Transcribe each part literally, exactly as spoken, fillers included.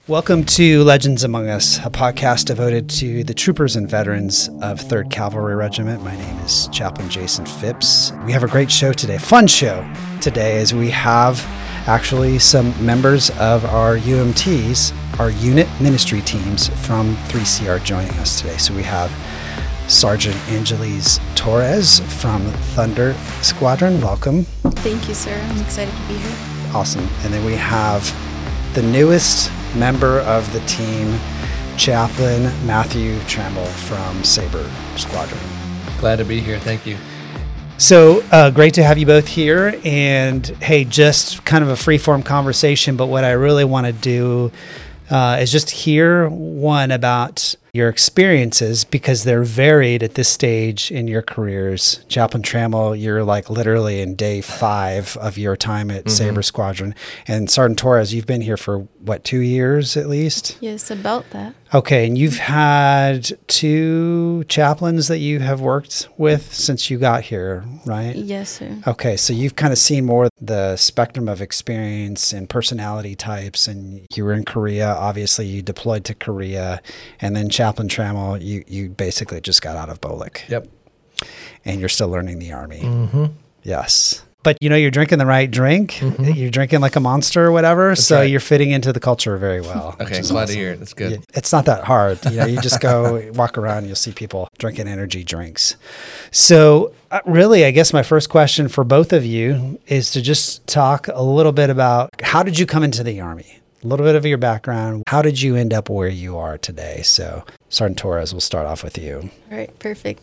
Welcome to Legends Among Us, a podcast devoted to the troopers and veterans of third Cavalry Regiment. My name is Chaplain Jason Phipps. We have a great show today, fun show today, as we have actually some members of our U M Ts, our unit ministry teams from three C R joining us today. So we have Sergeant Angeles Torres from Thunder Squadron. Welcome. Thank you, sir. I'm excited to be here. Awesome. And then we have the newest member of the team, Chaplain Matthew Trammell from Sabre Squadron. Glad to be here. Thank you. So uh, great to have you both here. And hey, just kind of a free-form conversation, but what I really want to do uh, is just hear one about your experiences, because they're varied at this stage in your careers. Chaplain Trammell, you're like literally in day five of your time at mm-hmm. Sabre Squadron. And Sergeant Torres, you've been here for what, two years at least? Yes, about that. Okay, and you've had two chaplains that you have worked with since you got here, right? Yes, sir. Okay, so you've kind of seen more the spectrum of experience and personality types, and you were in Korea. Obviously, you deployed to Korea, and then Chaplain Trammell, you, you basically just got out of B O L I C. Yep. And you're still learning the Army. Mm-hmm. Yes. But, you know, you're drinking the right drink. Mm-hmm. You're drinking like a monster or whatever. That's so right. You're fitting into the culture very well. Okay, glad awesome. to hear it. That's good. It's not that hard. You know, you just go walk around, you'll see people drinking energy drinks. So uh, really, I guess my first question for both of you is to just talk a little bit about, how did you come into the Army? A little bit of your background. How did you end up where you are today? So Sergeant Torres, we'll start off with you. All right, perfect.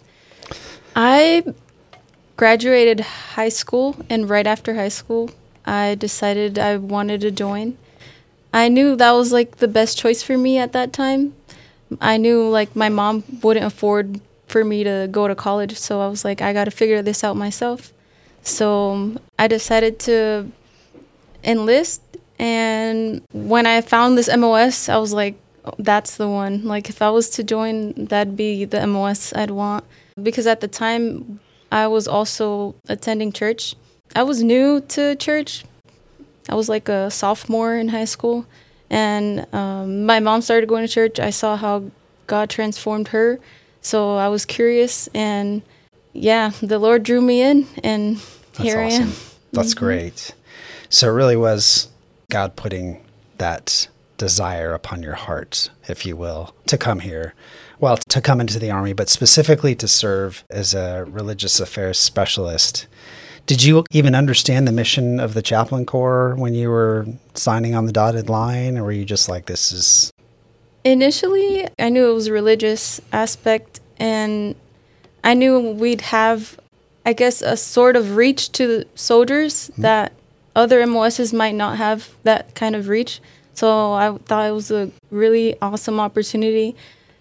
I graduated high school, and right after high school, I decided I wanted to join. I knew that was like the best choice for me at that time. I knew like my mom wouldn't afford for me to go to college, so I was like, I got to figure this out myself. So um, I decided to enlist, and when I found this M O S, I was like, oh, that's the one. Like if I was to join, that'd be the M O S I'd want. Because at the time, I was also attending church. I was new to church. I was like a sophomore in high school. And um, my mom started going to church. I saw how God transformed her. So I was curious. And yeah, the Lord drew me in. And That's here awesome. I am. That's mm-hmm. great. So it really was God putting that desire upon your heart, if you will, to come here. Well, to come into the Army, but specifically to serve as a religious affairs specialist. Did you even understand the mission of the Chaplain Corps when you were signing on the dotted line, or were you just like, this is... Initially, I knew it was a religious aspect, and I knew we'd have, I guess, a sort of reach to soldiers mm-hmm. that other M O Ss might not have that kind of reach. So I thought it was a really awesome opportunity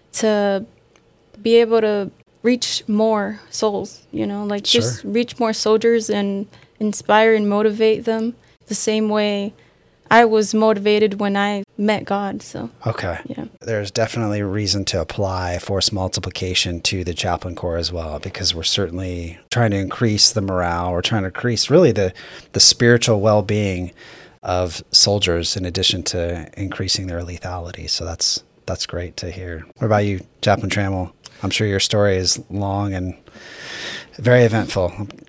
to be able to reach more souls, you know, like sure. just reach more soldiers and inspire and motivate them the same way I was motivated when I met God. So, okay. Yeah. There's definitely a reason to apply force multiplication to the Chaplain Corps as well, because we're certainly trying to increase the morale. We're trying to increase really the, the spiritual well-being of soldiers in addition to increasing their lethality. So that's That's great to hear. What about you, Chaplain Trammell? I'm sure your story is long and very eventful.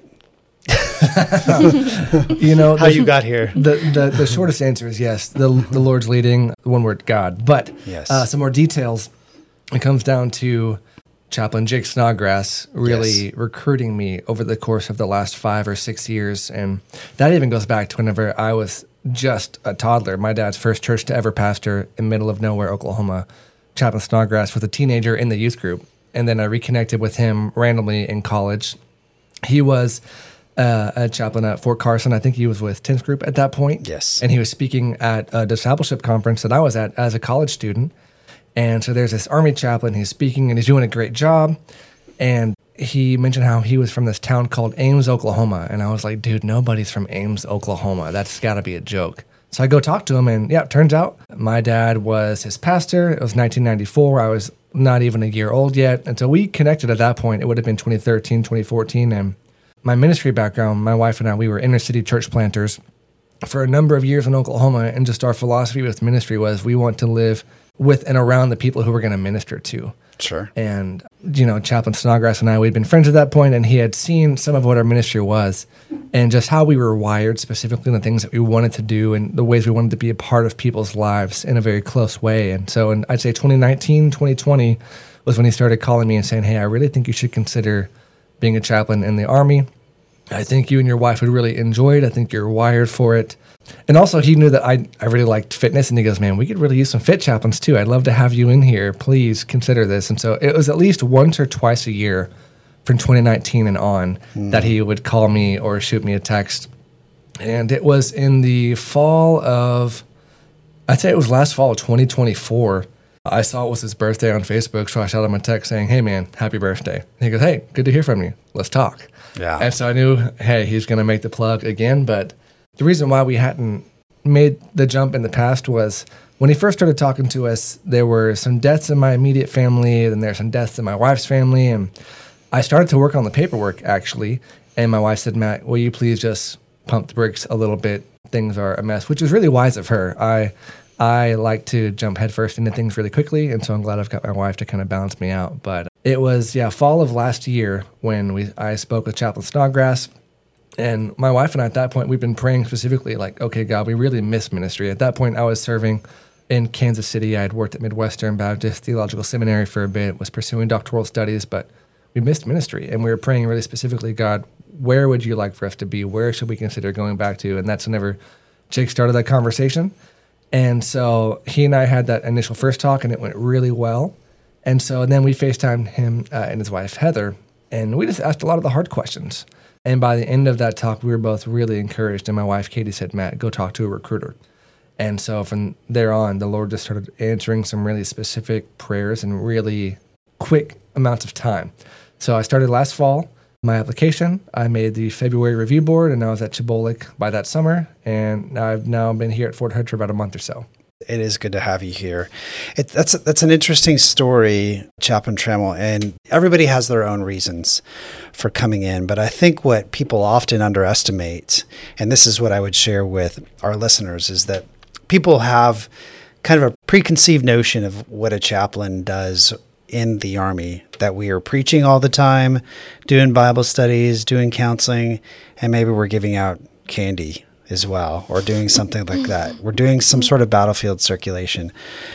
You know, how you got here. The, the the shortest answer is yes. The the Lord's leading, one word, God. But yes. uh, some more details. It comes down to Chaplain Jake Snodgrass really yes. recruiting me over the course of the last five or six years. And that even goes back to whenever I was just a toddler. My dad's first church to ever pastor in middle of nowhere, Oklahoma. Chaplain Snodgrass was a teenager in the youth group. And then I reconnected with him randomly in college. He was uh, a chaplain at Fort Carson. I think he was with tenth Group at that point. Yes. And he was speaking at a discipleship conference that I was at as a college student. And so there's this Army chaplain. He's speaking and he's doing a great job. And he mentioned how he was from this town called Ames, Oklahoma. And I was like, dude, nobody's from Ames, Oklahoma. That's got to be a joke. So I go talk to him, and yeah, it turns out my dad was his pastor. It was nineteen ninety-four. I was not even a year old yet. And so we connected at that point. It would have been twenty thirteen, twenty fourteen. And my ministry background, my wife and I, we were inner city church planters. for a number of years in Oklahoma, and just our philosophy with ministry was we want to live with and around the people who we're going to minister to. Sure. And, you know, Chaplain Snodgrass and I, we'd been friends at that point, and he had seen some of what our ministry was and just how we were wired specifically in the things that we wanted to do and the ways we wanted to be a part of people's lives in a very close way. And so in, I'd say twenty nineteen, twenty twenty was when he started calling me and saying, hey, I really think you should consider being a chaplain in the Army. I think you and your wife would really enjoy it. I think you're wired for it. And also, he knew that I, I really liked fitness, and he goes, man, we could really use some fit chaplains too. I'd love to have you in here. Please consider this. And so it was at least once or twice a year from twenty nineteen and on mm. that he would call me or shoot me a text. And it was in the fall of, I'd say it was last fall of twenty twenty-four. I saw it was his birthday on Facebook, so I shot him a text saying, hey, man, happy birthday. And he goes, hey, good to hear from you. Let's talk. Yeah. And so I knew, hey, he's going to make the plug again. But the reason why we hadn't made the jump in the past was when he first started talking to us, there were some deaths in my immediate family, and there were some deaths in my wife's family. And I started to work on the paperwork, actually. And my wife said, Matt, will you please just pump the brakes a little bit? Things are a mess, which was really wise of her. I I like to jump headfirst into things really quickly, and so I'm glad I've got my wife to kind of balance me out. But it was, yeah, fall of last year when we I spoke with Chaplain Snodgrass, and my wife and I at that point, we've been praying specifically like, okay, God, we really miss ministry. At that point, I was serving in Kansas City. I had worked at Midwestern Baptist Theological Seminary for a bit, was pursuing doctoral studies, but we missed ministry, and we were praying really specifically, God, where would you like for us to be? Where should we consider going back to? And that's whenever Jake started that conversation. And so he and I had that initial first talk, and it went really well. And so then we FaceTimed him uh, and his wife, Heather, and we just asked a lot of the hard questions. And by the end of that talk, we were both really encouraged. And my wife, Katie, said, Matt, go talk to a recruiter. And so from there on, the Lord just started answering some really specific prayers in really quick amounts of time. So I started last fall. My application, I made the February review board, and I was at Chibolik by that summer, and I've now been here at Fort Hood for about a month or so. It is good to have you here. It, that's that's an interesting story, Chaplain Trammell, and everybody has their own reasons for coming in, but I think what people often underestimate, and this is what I would share with our listeners, is that people have kind of a preconceived notion of what a chaplain does in the Army, that we are preaching all the time, doing Bible studies, doing counseling, and maybe we're giving out candy as well, or doing something like that. We're doing some sort of battlefield circulation.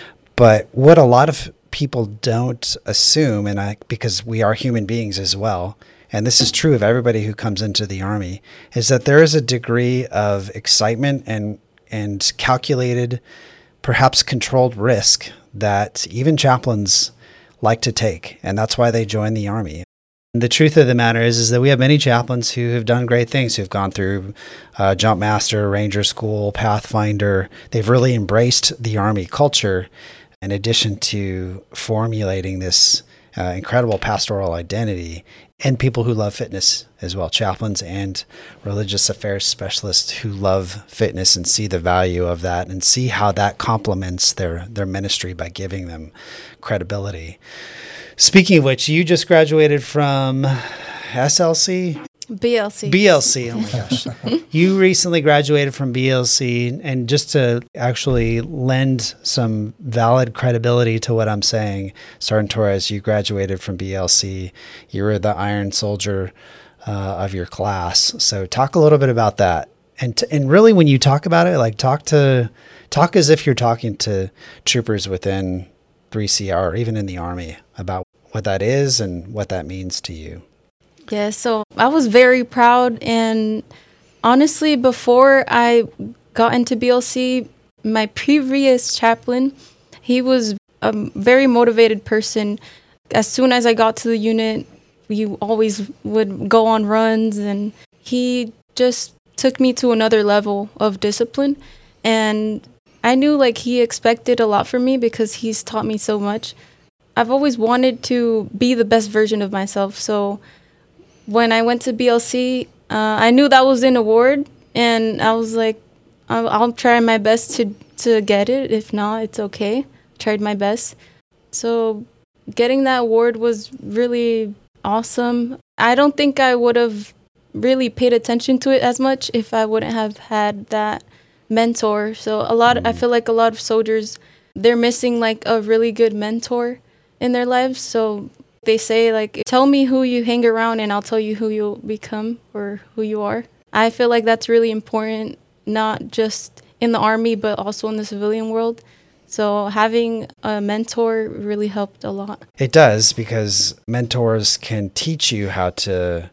But what a lot of people don't assume, and I, because we are human beings as well, and this is true of everybody who comes into the Army, is that there is a degree of excitement and and calculated, perhaps controlled risk that even chaplains like to take, and that's why they join the Army. And the truth of the matter is, is that we have many chaplains who have done great things, who've gone through uh, Jump Master, Ranger School, Pathfinder. They've really embraced the Army culture, in addition to formulating this uh, incredible pastoral identity, and people who love fitness as well, chaplains and religious affairs specialists who love fitness and see the value of that and see how that complements their, their ministry by giving them credibility. Speaking of which, you just graduated from S L C? B L C. B L C, oh my gosh. You recently graduated from B L C, and just to actually lend some valid credibility to what I'm saying, Sergeant Torres, you graduated from B L C. You were the Iron Soldier uh, of your class. So talk a little bit about that. And t- and really, when you talk about it, like talk to talk as if you're talking to troopers within three C R or even in the Army about what that is and what that means to you. Yeah, so I was very proud, and honestly, before I got into B L C, my previous chaplain, he was a very motivated person. As soon as I got to the unit, we always would go on runs, and he just took me to another level of discipline. And I knew like he expected a lot from me because he's taught me so much. I've always wanted to be the best version of myself, so when I went to B L C, uh, I knew that was an award, and I was like, I'll, I'll try my best to, to get it. If not, it's okay. Tried my best. So getting that award was really awesome. I don't think I would have really paid attention to it as much if I wouldn't have had that mentor. So a lot, mm. I feel like a lot of soldiers, they're missing like a really good mentor in their lives. So they say like, tell me who you hang around and I'll tell you who you'll become or who you are. I feel like that's really important, not just in the Army, but also in the civilian world. So having a mentor really helped a lot. It does, because mentors can teach you how to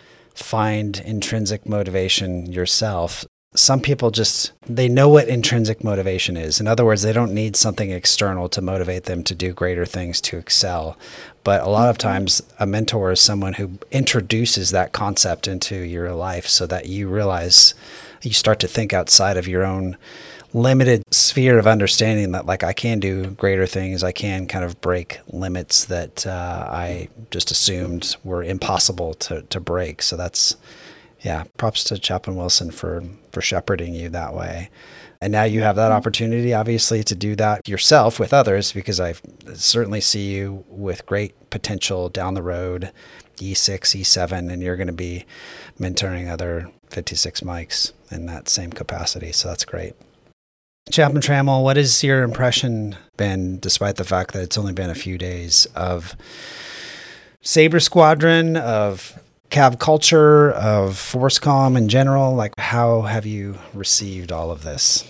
find intrinsic motivation yourself. Some people just, they know what intrinsic motivation is. In other words, they don't need something external to motivate them to do greater things, to excel. But a lot of times a mentor is someone who introduces that concept into your life so that you realize, you start to think outside of your own limited sphere of understanding that, like, I can do greater things. I can kind of break limits that uh, I just assumed were impossible to, to break. So that's, yeah, props to Chaplain Wilson for, for shepherding you that way. And now you have that opportunity, obviously, to do that yourself with others, because I certainly see you with great potential down the road, E six, E seven, and you're going to be mentoring other fifty-six Mikes in that same capacity. So that's great. Chaplain Trammell, what has your impression been, despite the fact that it's only been a few days, of Sabre Squadron, of Cav culture, of FORSCOM in general? Like, how have you received all of this?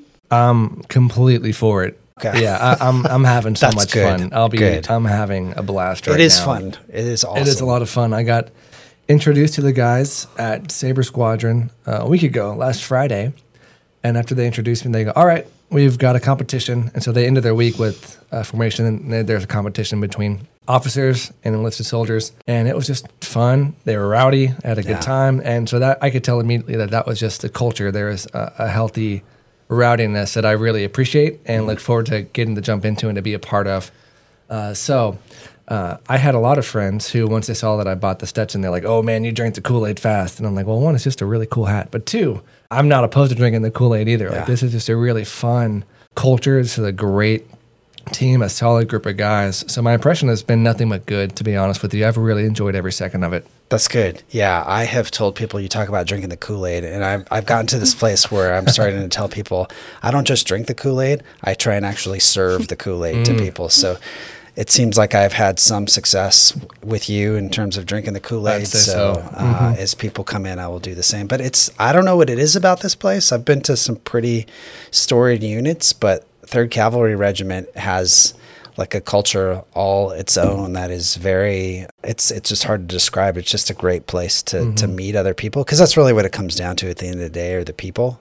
I'm completely for it. Okay. Yeah, I, I'm I'm having so much good. fun. I'll be. Good. I'm having a blast right now. It is now. fun. It is awesome. It is a lot of fun. I got introduced to the guys at Sabre Squadron uh, a week ago, last Friday, and after they introduced me, they go, "All right, we've got a competition," and so they ended their week with uh, formation, and there's a competition between officers and enlisted soldiers, and it was just fun. They were rowdy, had a good yeah. time, and so that I could tell immediately that that was just the culture. There is a, a healthy rowdiness that I really appreciate and mm-hmm. look forward to getting to jump into and to be a part of. Uh, so uh, I had a lot of friends who, once they saw that I bought the Stetson, they're like, "Oh man, you drank the Kool-Aid fast," and I'm like, "Well, one, it's just a really cool hat, but two, I'm not opposed to drinking the Kool-Aid either. Yeah. Like, this is just a really fun culture. It's a great team, a solid group of guys. So my impression has been nothing but good, to be honest with you. I've really enjoyed every second of it." That's good. Yeah, I have told people, you talk about drinking the Kool-Aid, and I've, I've gotten to this place where I'm starting to tell people, I don't just drink the Kool-Aid, I try and actually serve the Kool-Aid mm. to people. So it seems like I've had some success with you in terms of drinking the Kool-Aid. So, so. Uh, mm-hmm. as people come in, I will do the same. But it's, I don't know what it is about this place. I've been to some pretty storied units, but third Cavalry Regiment has like a culture all its own that is very, it's it's just hard to describe. It's just a great place to, mm-hmm. to meet other people, because that's really what it comes down to at the end of the day, are the people.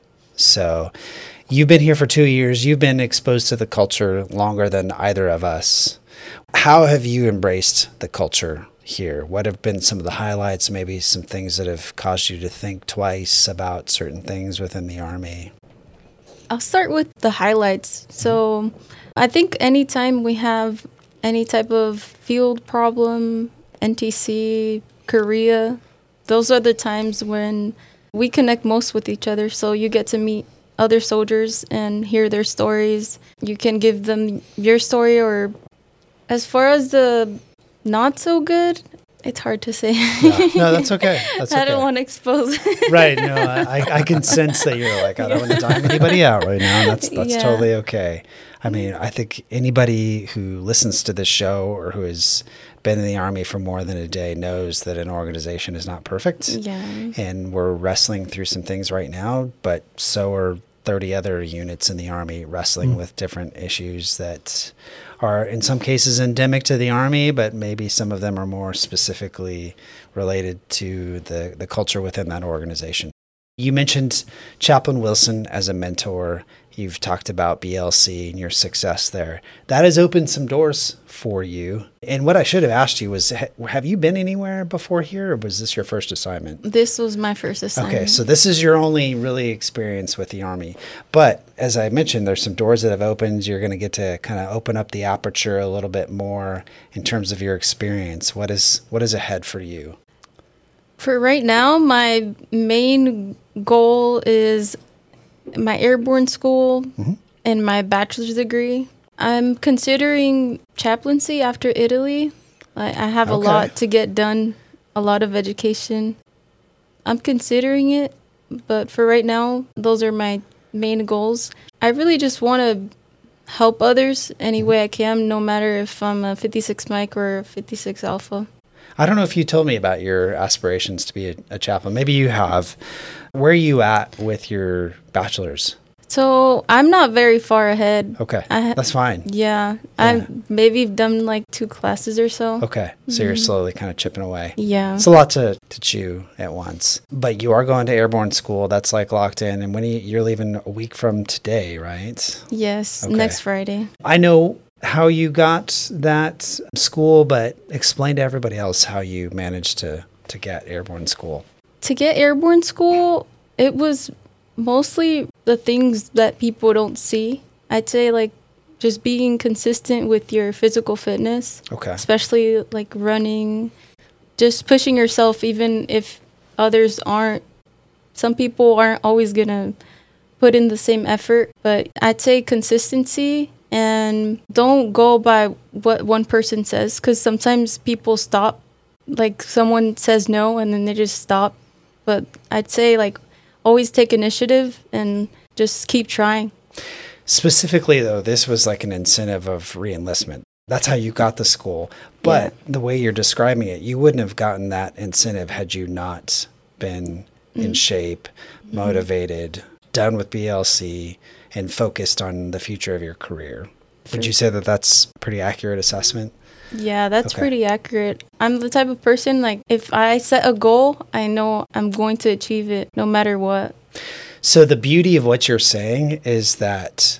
So you've been here for two years. You've been exposed to the culture longer than either of us. How have you embraced the culture here? What have been some of the highlights, maybe some things that have caused you to think twice about certain things within the Army? I'll start with the highlights. So I think anytime we have any type of field problem, N T C, Korea, those are the times when we connect most with each other. So you get to meet other soldiers and hear their stories. You can give them your story, or as far as the not so good, it's hard to say. Yeah. No, that's okay. That's okay. I don't want to expose. Right. No, I, I can sense that you're like, I don't want to dime anybody out right now. That's that's yeah. totally okay. I mean, I think anybody who listens to this show or who has been in the Army for more than a day knows that an organization is not perfect. Yeah. And we're wrestling through some things right now, but so are thirty other units in the Army wrestling mm. with different issues that are in some cases endemic to the Army, but maybe some of them are more specifically related to the, the culture within that organization. You mentioned Chaplain Wilson as a mentor. You've talked about B L C and your success there. That has opened some doors for you. And what I should have asked you was, have you been anywhere before here, or was this your first assignment? This was my first assignment. Okay, so this is your only really experience with the Army. But as I mentioned, there's some doors that have opened. You're going to get to kind of open up the aperture a little bit more in terms of your experience. What is what is ahead for you? For right now, my main goal is my airborne school mm-hmm. and my bachelor's degree. I'm considering chaplaincy after Italy. I, I have okay. a lot to get done, a lot of education. I'm considering it, but for right now, those are my main goals. I really just want to help others any way I can, no matter if I'm a fifty-six Mike or a fifty-six Alpha. I don't know if you told me about your aspirations to be a, a chaplain. Maybe you have. Where are you at with your bachelor's? So I'm not very far ahead. Okay, I, that's fine. Yeah, Yeah. I've maybe done like two classes or so. Okay, so you're slowly kind of chipping away. Yeah. It's a lot to, to chew at once. But you are going to airborne school. That's like locked in. And when you, you're leaving a week from today, right? Yes, Okay. next Friday. I know how you got that school, but explain to everybody else how you managed to, to get airborne school. To get airborne school, it was mostly the things that people don't see. I'd say like just being consistent with your physical fitness, Okay. especially like running, just pushing yourself even if others aren't. Some people aren't always going to put in the same effort, but I'd say consistency, and don't go by what one person says, because sometimes people stop. Like someone says no and then they just stop. But I'd say like always take initiative and just keep trying. Specifically, though, this was like an incentive of reenlistment. That's how you got the school. But the way you're describing it, you wouldn't have gotten that incentive had you not been in shape, motivated, done with B L C, and focused on the future of your career. Would you say that that's a pretty accurate assessment? Yeah, that's Okay. pretty accurate. I'm the type of person, like, if I set a goal, I know I'm going to achieve it no matter what. So the beauty of what you're saying is that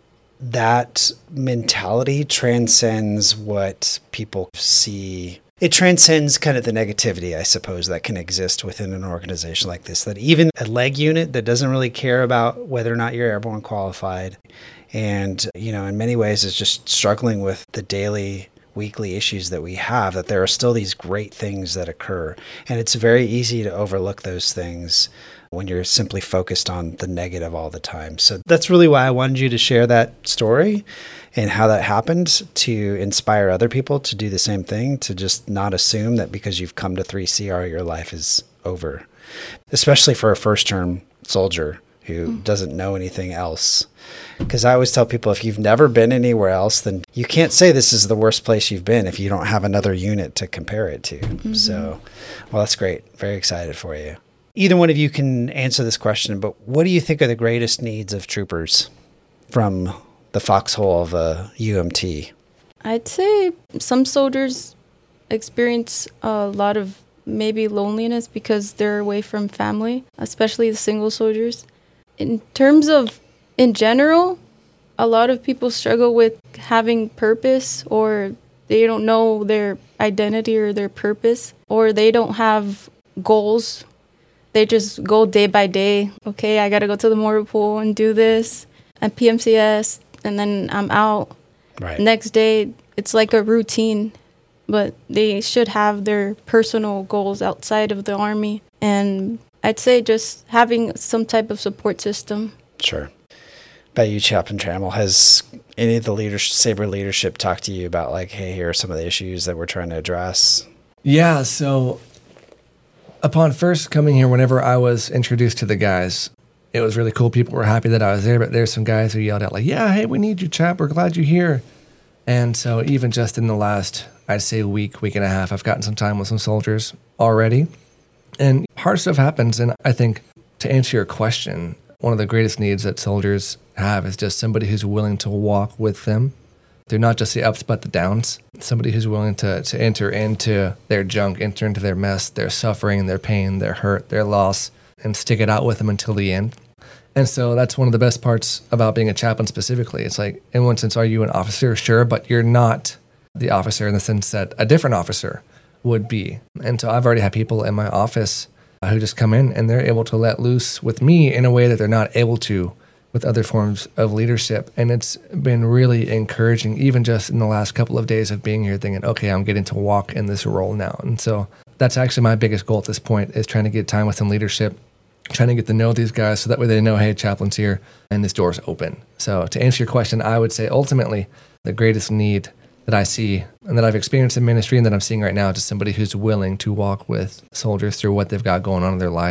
that mentality transcends what people see. It transcends kind of the negativity, I suppose, that can exist within an organization like this, that even a leg unit that doesn't really care about whether or not you're airborne qualified, and, you know, in many ways is just struggling with the daily, weekly issues that we have, that there are still these great things that occur. And it's very easy to overlook those things when you're simply focused on the negative all the time. So that's really why I wanted you to share that story and how that happened, to inspire other people to do the same thing, to just not assume that because you've come to three C R, your life is over, especially for a first-term soldier who mm. doesn't know anything else. Because I always tell people, if you've never been anywhere else, then you can't say this is the worst place you've been if you don't have another unit to compare it to. Mm-hmm. So, well, that's great. Very excited for you. Either one of you can answer this question, but what do you think are the greatest needs of troopers from the foxhole of a U M T? I'd say some soldiers experience a lot of maybe loneliness because they're away from family, especially the single soldiers. In terms of, in general, a lot of people struggle with having purpose, or they don't know their identity or their purpose, or they don't have goals. They just go day by day. Okay, I got to go to the mortar pool and do this at P M C S, and then I'm out. Right. Next day, it's like a routine, but they should have their personal goals outside of the Army. And I'd say just having some type of support system. Sure. About you, Chaplain Trammell, has any of the leadership, Sabre leadership talked to you about, like, hey, here are some of the issues that we're trying to address? Yeah, so upon first coming here, whenever I was introduced to the guys, it was really cool. People were happy that I was there, but there's some guys who yelled out like, yeah, hey, we need you, chap. We're glad you're here. And so even just in the last, I'd say week, week and a half, I've gotten some time with some soldiers already. And hard stuff happens. And I think to answer your question, one of the greatest needs that soldiers have is just somebody who's willing to walk with them. They're not just the ups, but the downs. Somebody who's willing to, to enter into their junk, enter into their mess, their suffering, their pain, their hurt, their loss, and stick it out with them until the end. And so that's one of the best parts about being a chaplain specifically. It's like, in one sense, are you an officer? Sure, but you're not the officer in the sense that a different officer would be. And so I've already had people in my office who just come in and they're able to let loose with me in a way that they're not able to with other forms of leadership. And it's been really encouraging, even just in the last couple of days of being here, thinking, okay, I'm getting to walk in this role now. And so that's actually my biggest goal at this point, is trying to get time with some leadership, trying to get to know these guys so that way they know, hey, chaplain's here and this door's open. So to answer your question, I would say ultimately the greatest need that I see and that I've experienced in ministry and that I'm seeing right now is just somebody who's willing to walk with soldiers through what they've got going on in their life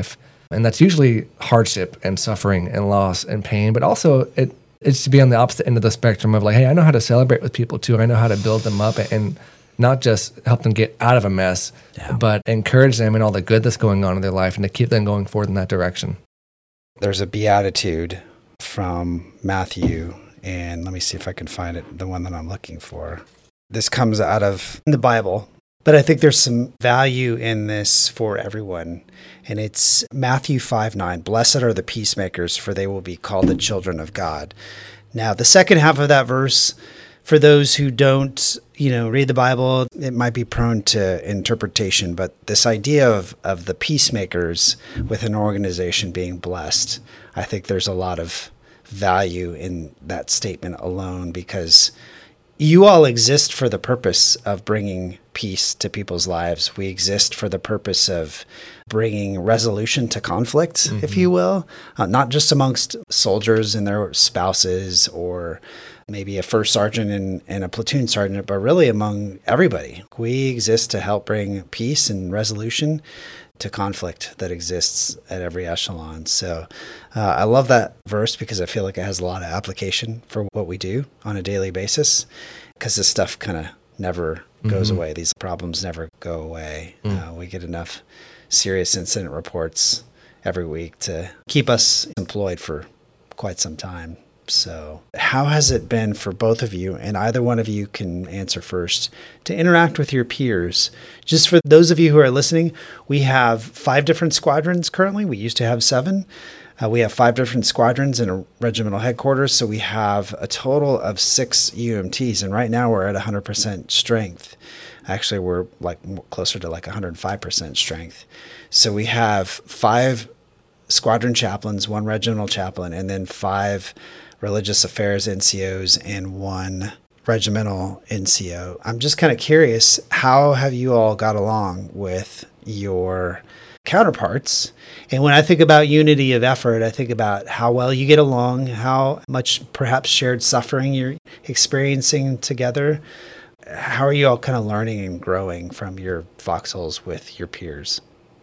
And that's usually hardship and suffering and loss and pain, but also it it's to be on the opposite end of the spectrum of like, hey, I know how to celebrate with people too. I know how to build them up and not just help them get out of a mess, yeah. but encourage them in all the good that's going on in their life and to keep them going forward in that direction. There's a beatitude from Matthew, and let me see if I can find it, the one that I'm looking for. This comes out of the Bible, but I think there's some value in this for everyone. And it's Matthew five nine, blessed are the peacemakers, for they will be called the children of God. Now, the second half of that verse, for those who don't, you know, read the Bible, it might be prone to interpretation, but this idea of, of the peacemakers with an organization being blessed, I think there's a lot of value in that statement alone, because you all exist for the purpose of bringing peace to people's lives. We exist for the purpose of bringing resolution to conflict, mm-hmm. if you will, uh, not just amongst soldiers and their spouses or maybe a first sergeant and, and a platoon sergeant, but really among everybody. We exist to help bring peace and resolution to conflict that exists at every echelon. So uh, I love that verse because I feel like it has a lot of application for what we do on a daily basis, because this stuff kind of never mm-hmm. goes away. These problems never go away. Mm. Uh, we get enough serious incident reports every week to keep us employed for quite some time. So how has it been for both of you, and either one of you can answer first, to interact with your peers? Just for those of you who are listening, we have five different squadrons currently. We used to have seven. Uh, we have five different squadrons in a regimental headquarters, so we have a total of six U M Ts, and right now we're at one hundred percent strength. Actually, we're like closer to like one hundred five percent strength. So we have five squadron chaplains, one regimental chaplain, and then five religious affairs N C Os and one regimental N C O. I'm just kind of curious, how have you all got along with your counterparts? And when I think about unity of effort, I think about how well you get along, how much perhaps shared suffering you're experiencing together. How are you all kind of learning and growing from your foxholes with your peers?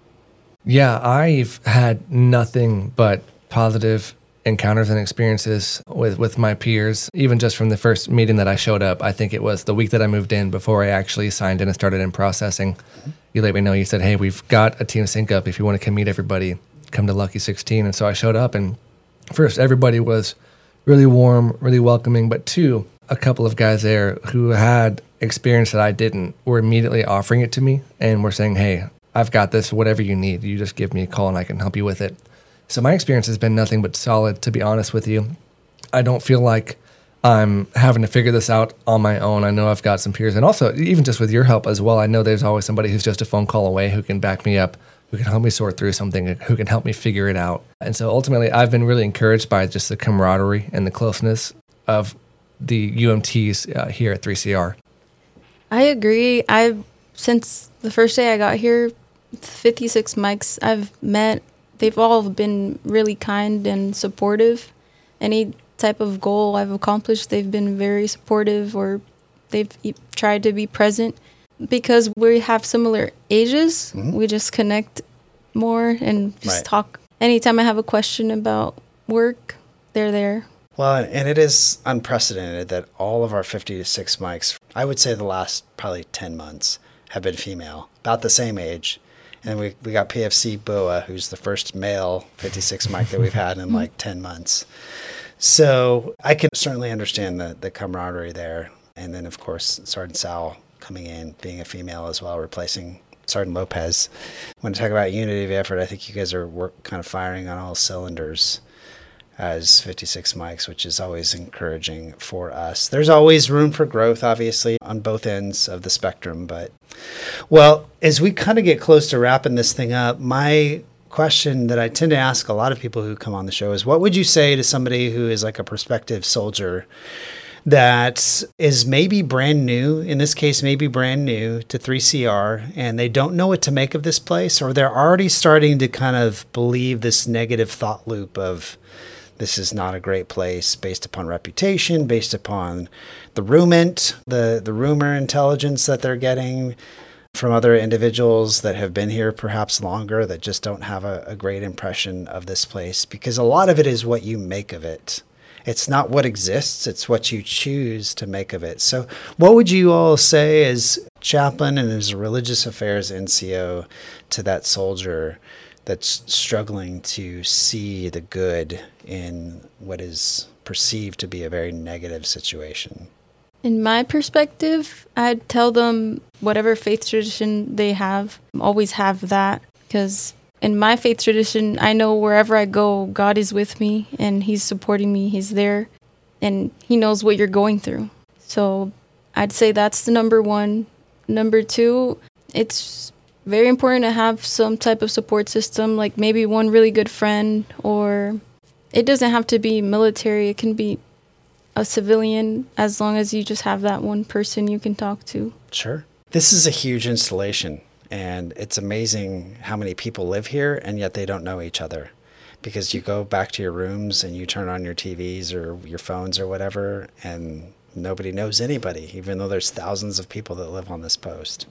Yeah, I've had nothing but positive encounters and experiences with, with my peers, even just from the first meeting that I showed up. I think it was the week that I moved in before I actually signed in and started in processing. Mm-hmm. You let me know, you said, hey, we've got a team sync up. If you want to come meet everybody, come to Lucky sixteen. And so I showed up, and first, everybody was really warm, really welcoming. But two, a couple of guys there who had experience that I didn't were immediately offering it to me and were saying, hey, I've got this, whatever you need. You just give me a call and I can help you with it. So my experience has been nothing but solid, to be honest with you. I don't feel like I'm having to figure this out on my own. I know I've got some peers, and also even just with your help as well, I know there's always somebody who's just a phone call away who can back me up, who can help me sort through something, who can help me figure it out. And so ultimately, I've been really encouraged by just the camaraderie and the closeness of the U M Ts uh, here at three C R. I agree. I've, since the first day I got here, fifty-six Mikes I've met, they've all been really kind and supportive. Any type of goal I've accomplished, they've been very supportive, or they've e- tried to be present. Because we have similar ages, mm-hmm. we just connect more and just right. talk. Anytime I have a question about work, they're there. Well, and it is unprecedented that all of our fifty-six Mikes, I would say the last probably ten months, have been female, about the same age. And we, we got P F C Boa, who's the first male fifty-six Mike that we've had in like ten months. So I can certainly understand the, the camaraderie there. And then, of course, Sergeant Sowell coming in, being a female as well, replacing Sergeant Lopez. When I talk about unity of effort, I think you guys are work, kind of firing on all cylinders as fifty-six Mikes, which is always encouraging for us. There's always room for growth, obviously, on both ends of the spectrum. But, well, as we kind of get close to wrapping this thing up, my question that I tend to ask a lot of people who come on the show is, what would you say to somebody who is like a prospective soldier that is maybe brand new, in this case, maybe brand new to three C R, and they don't know what to make of this place, or they're already starting to kind of believe this negative thought loop of, this is not a great place based upon reputation, based upon the rumant, the, the rumor intelligence that they're getting. from other individuals that have been here perhaps longer that just don't have a, a great impression of this place, because a lot of it is what you make of it. It's not what exists, it's what you choose to make of it. So what would you all say as chaplain and as a religious affairs N C O to that soldier that's struggling to see the good in what is perceived to be a very negative situation? In my perspective, I'd tell them whatever faith tradition they have, always have that. Because in my faith tradition, I know wherever I go, God is with me and he's supporting me. He's there and he knows what you're going through. So I'd say that's the number one. Number two, it's very important to have some type of support system, like maybe one really good friend, or it doesn't have to be military. It can be a civilian, as long as you just have that one person you can talk to. Sure. This is a huge installation, and it's amazing how many people live here, and yet they don't know each other. Because you go back to your rooms and you turn on your T Vs or your phones or whatever, and nobody knows anybody, even though there's thousands of people that live on this post.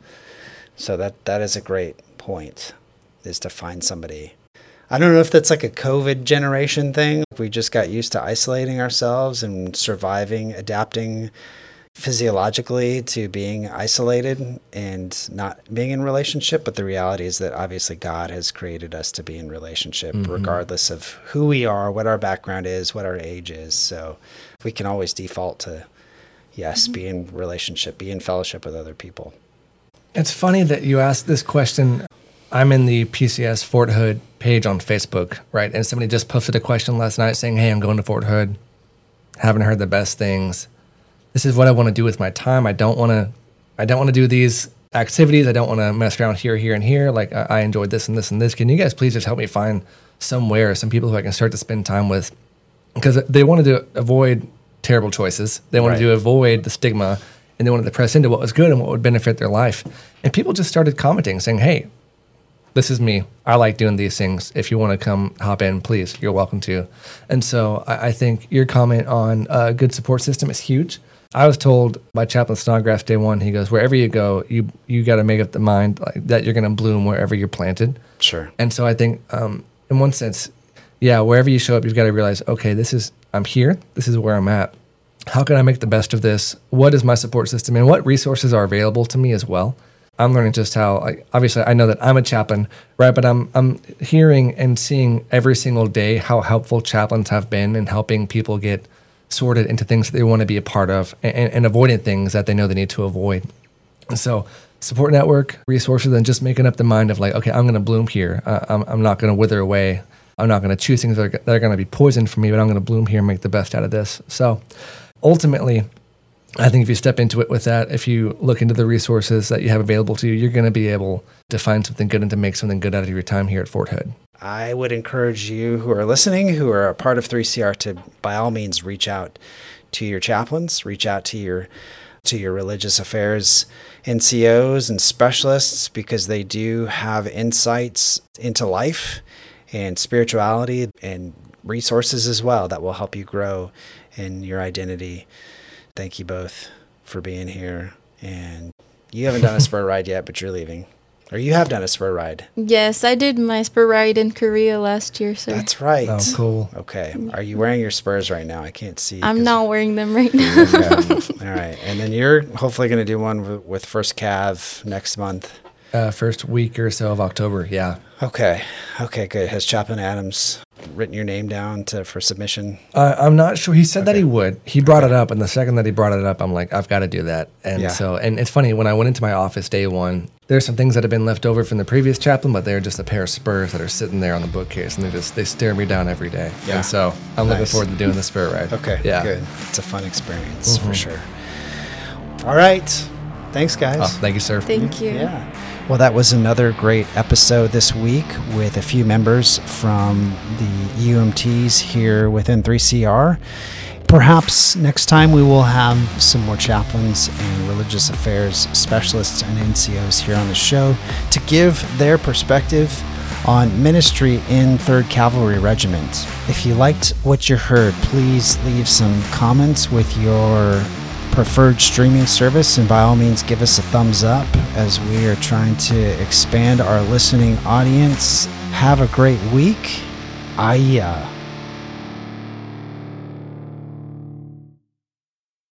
So that that is a great point, is to find somebody. I don't know if that's like a COVID generation thing. We just got used to isolating ourselves and surviving, adapting physiologically to being isolated and not being in relationship. But the reality is that obviously God has created us to be in relationship, mm-hmm. regardless of who we are, what our background is, what our age is. So we can always default to, yes, mm-hmm. be in relationship, be in fellowship with other people. It's funny that you asked this question. I'm in the P C S Fort Hood page on Facebook, right? And somebody just posted a question last night saying, hey, I'm going to Fort Hood. Haven't heard the best things. This is what I want to do with my time. I don't want to, I don't want to do these activities. I don't want to mess around here, here, and here. Like I, I enjoyed this and this and this. Can you guys please just help me find somewhere, some people who I can start to spend time with? Because they wanted to avoid terrible choices. They wanted right. to avoid the stigma, and they wanted to press into what was good and what would benefit their life. And people just started commenting saying, hey, this is me. I like doing these things. If you want to come hop in, please, you're welcome to. And so I, I think your comment on a good support system is huge. I was told by Chaplain Snodgrass day one, he goes, wherever you go, you you got to make up the mind like, that you're going to bloom wherever you're planted. Sure. And so I think um, in one sense, yeah, wherever you show up, you've got to realize, okay, this is, I'm here. This is where I'm at. How can I make the best of this? What is my support system? And what resources are available to me as well? I'm learning just how, like, obviously I know that I'm a chaplain, right? But I'm I'm hearing and seeing every single day how helpful chaplains have been in helping people get sorted into things that they want to be a part of and, and avoiding things that they know they need to avoid. And so support network, resources, and just making up the mind of like, okay, I'm going to bloom here. Uh, I'm, I'm not going to wither away. I'm not going to choose things that are, that are going to be poison for me, but I'm going to bloom here and make the best out of this. So ultimately, I think if you step into it with that, if you look into the resources that you have available to you, you're going to be able to find something good and to make something good out of your time here at Fort Hood. I would encourage you who are listening, who are a part of three C R, to by all means reach out to your chaplains, reach out to your to your religious affairs N C Os and specialists, because they do have insights into life and spirituality and resources as well that will help you grow in your identity. Thank you both for being here. And you haven't done a spur ride yet, but you're leaving. Or you have done a spur ride. Yes, I did my spur ride in Korea last year, sir. That's right. Oh, cool. Okay. Are you wearing your spurs right now? I can't see. I'm not wearing them right now. Okay. All right. And then you're hopefully going to do one with First Cav next month. Uh, first week or so of October, yeah. Okay. Okay, good. Has Chaplain Adams written your name down to for submission? Uh, I'm not sure. He said okay. that he would. He brought okay. it up, and the second that he brought it up, I'm like, I've got to do that. And yeah. so, and it's funny, when I went into my office day one, there's some things that have been left over from the previous chaplain, but they're just a pair of spurs that are sitting there on the bookcase, and they just they stare me down every day. Yeah. And so I'm nice. looking forward to doing the spur ride. Okay, yeah. good. It's a fun experience mm-hmm. for sure. All right. Thanks, guys. Oh, thank you, sir. Thank you. Yeah. Well, that was another great episode this week with a few members from the U M Ts here within three C R. Perhaps next time we will have some more chaplains and religious affairs specialists and N C Os here on the show to give their perspective on ministry in third Cavalry Regiment. If you liked what you heard, please leave some comments with your preferred streaming service, and by all means give us a thumbs up as we are trying to expand our listening audience. Have a great week. I uh,